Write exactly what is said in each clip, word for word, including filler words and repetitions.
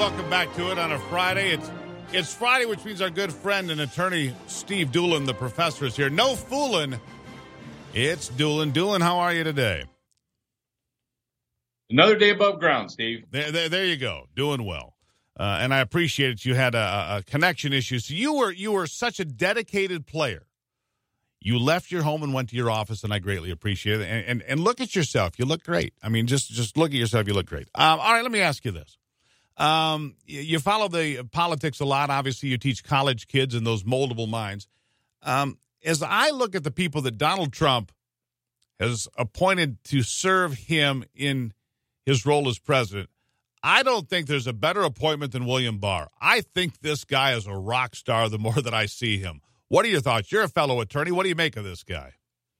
welcome back to it on a Friday. It's it's Friday, which means our good friend and attorney Steve Doolin, the professor, is here. No fooling. It's Doolin. Doolin, how are you today? Another day above ground, Steve. There, there, there you go. Doing well. Uh, and I appreciate it. You had a, a connection issue. So you were you were such a dedicated player. You left your home and went to your office, and I greatly appreciate it. And, and, and look at yourself. You look great. I mean, just, just look at yourself. You look great. Um, all right, let me ask you this. Um, you, you follow the politics a lot. Obviously, you teach college kids and those moldable minds. Um, as I look at the people that Donald Trump has appointed to serve him in his role as president, I don't think there's a better appointment than William Barr. I think this guy is a rock star the more that I see him. What are your thoughts? You're a fellow attorney. What do you make of this guy?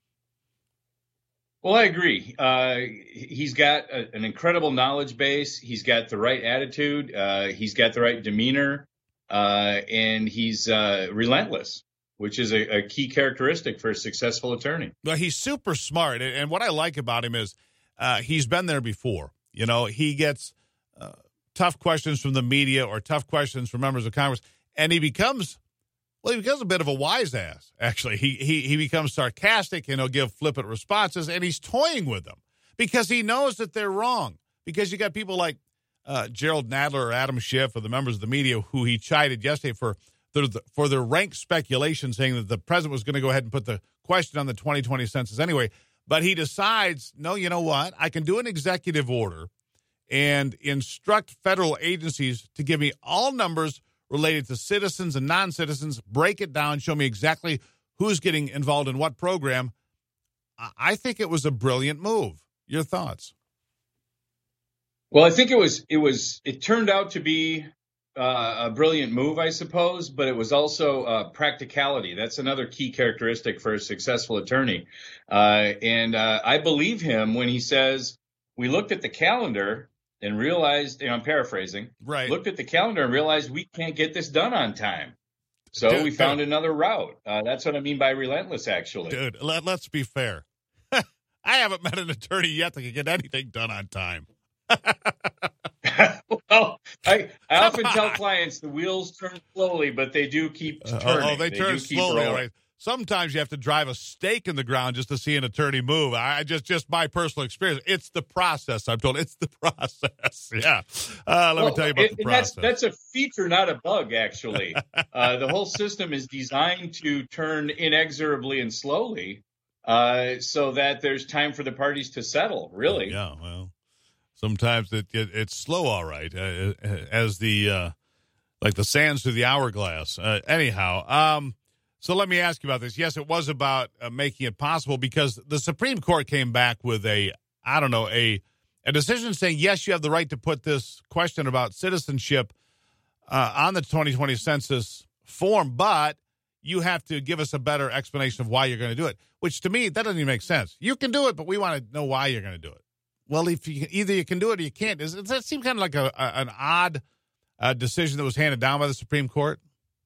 Well, I agree. Uh, he's got a, an incredible knowledge base. He's got the right attitude. Uh, he's got the right demeanor. Uh, and he's uh, relentless, which is a, a key characteristic for a successful attorney. Well, he's super smart. And what I like about him is uh, he's been there before. You know, he gets uh, tough questions from the media or tough questions from members of Congress, and he becomes... Well, he becomes a bit of a wise ass, actually. He he he becomes sarcastic, and he'll give flippant responses, and he's toying with them because he knows that they're wrong. Because you got people like uh, Gerald Nadler or Adam Schiff or the members of the media who he chided yesterday for their, for their rank speculation, saying that the president was going to go ahead and put the question on the twenty twenty census anyway. But he decides, no, you know what? I can do an executive order and instruct federal agencies to give me all numbers related to citizens and non-citizens, break it down, show me exactly who's getting involved in what program. I think it was a brilliant move. Your thoughts? Well, I think it was, it was, it turned out to be uh, a brilliant move, I suppose, but it was also uh, practicality. That's another key characteristic for a successful attorney. Uh, and uh, I believe him when he says, we looked at the calendar and realized, and I'm paraphrasing, right. looked at the calendar and realized we can't get this done on time. So dude, we found dude. another route. Uh, that's what I mean by relentless, actually. Dude, let, let's be fair. I haven't met an attorney yet that can get anything done on time. Well, I, I often tell clients the wheels turn slowly, but they do keep Uh, turning. oh, they, they turn slowly, all right. Sometimes you have to drive a stake in the ground just to see an attorney move. I just, just my personal experience. It's the process. I'm told it's the process. Yeah. Uh, let well, me tell you about it, the process. That's, that's a feature, not a bug, actually. uh, the whole system is designed to turn inexorably and slowly, uh, so that there's time for the parties to settle. Really. Yeah. Well, sometimes it, it it's slow. All right. Uh, as the uh, like the sands through the hourglass. Uh, anyhow. Um, So let me ask you about this. Yes, it was about uh, making it possible because the Supreme Court came back with a, I don't know, a a decision saying, yes, you have the right to put this question about citizenship uh, on the twenty twenty census form, but you have to give us a better explanation of why you're going to do it, which to me, that doesn't even make sense. You can do it, but we want to know why you're going to do it. Well, if you either you can do it or you can't. Does that seem kind of like a, a an odd uh, decision that was handed down by the Supreme Court?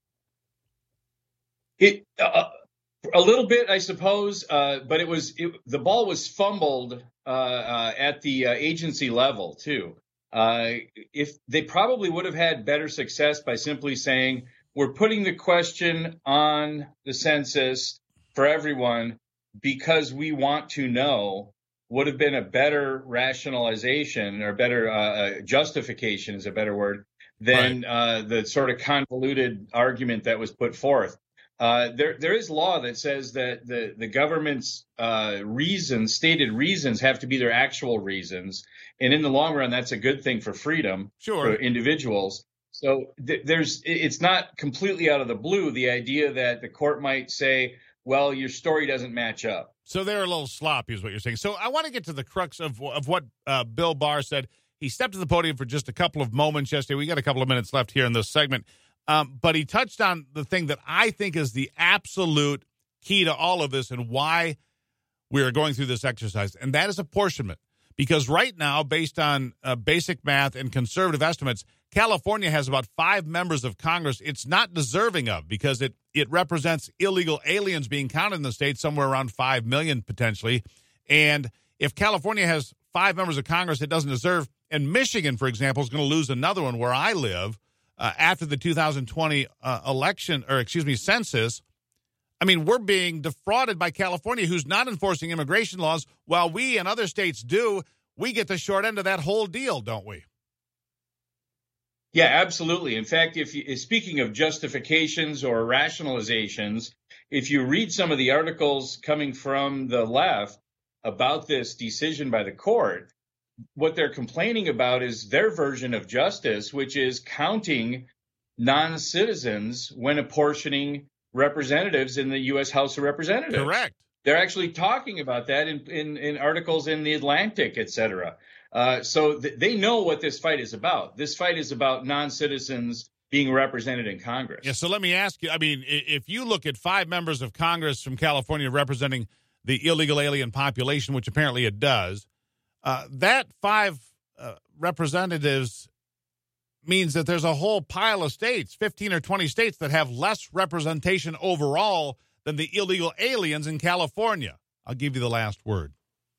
It uh, a little bit, I suppose, uh, but it was it, the ball was fumbled uh, uh, at the uh, agency level too. Uh, if they probably would have had better success by simply saying we're putting the question on the census for everyone because we want to know, would have been a better rationalization or better uh, justification is a better word than right. uh, the sort of convoluted argument that was put forth. Uh, there, there is law that says that the, the government's uh, reasons, stated reasons, have to be their actual reasons. And in the long run, that's a good thing for freedom sure. for individuals. So th- there's, it's not completely out of the blue, the idea that the court might say, well, your story doesn't match up. So they're a little sloppy is what you're saying. So I want to get to the crux of, of what uh, Bill Barr said. He stepped to the podium for just a couple of moments yesterday. We got a couple of minutes left here in this segment. Um, but he touched on the thing that I think is the absolute key to all of this and why we are going through this exercise, and that is apportionment. Because right now, based on uh, basic math and conservative estimates, California has about five members of Congress it's not deserving of because it, it represents illegal aliens being counted in the state, somewhere around five million potentially. And if California has five members of Congress it doesn't deserve, And Michigan, for example, is going to lose another one where I live uh, after the two thousand twenty uh, election, or excuse me, census. I mean, we're being defrauded by California, who's not enforcing immigration laws, while we and other states do. We get the short end of that whole deal, don't we? Yeah, absolutely. In fact, if you, speaking of justifications or rationalizations, if you read some of the articles coming from the left about this decision by the court, what they're complaining about is their version of justice, which is counting non-citizens when apportioning representatives in the U S House of Representatives. Correct. They're actually talking about that in, in, in articles in The Atlantic, et cetera. Uh, so th- they know what this fight is about. This fight is about non-citizens being represented in Congress. Yeah, so let me ask you, I mean, if you look at five members of Congress from California representing the illegal alien population, which apparently it does, uh, that five uh, representatives means that there's a whole pile of states, fifteen or twenty states, that have less representation overall than the illegal aliens in California. I'll give you the last word.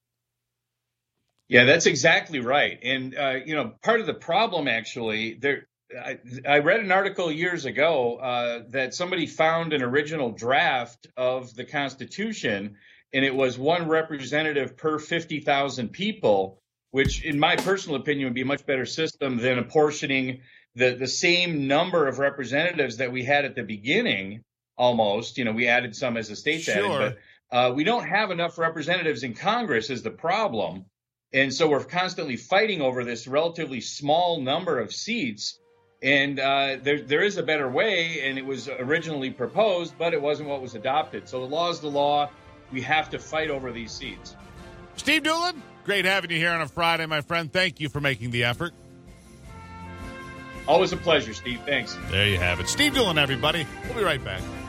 Yeah, that's exactly right. And, uh, you know, part of the problem, actually, there, I, I read an article years ago uh, that somebody found an original draft of the Constitution, and it was one representative per fifty thousand people, which, in my personal opinion, would be a much better system than apportioning the, the same number of representatives that we had at the beginning. Almost, you know, we added some as the states Sure. added, but uh, we don't have enough representatives in Congress is the problem. And so we're constantly fighting over this relatively small number of seats. And uh, there, there is a better way, and it was originally proposed, but it wasn't what was adopted. So the law is the law. We have to fight over these seats. Steve Doolin, great having you here on a Friday, my friend. Thank you for making the effort. Always a pleasure, Steve. Thanks. There you have it. Steve Doolin, everybody. We'll be right back.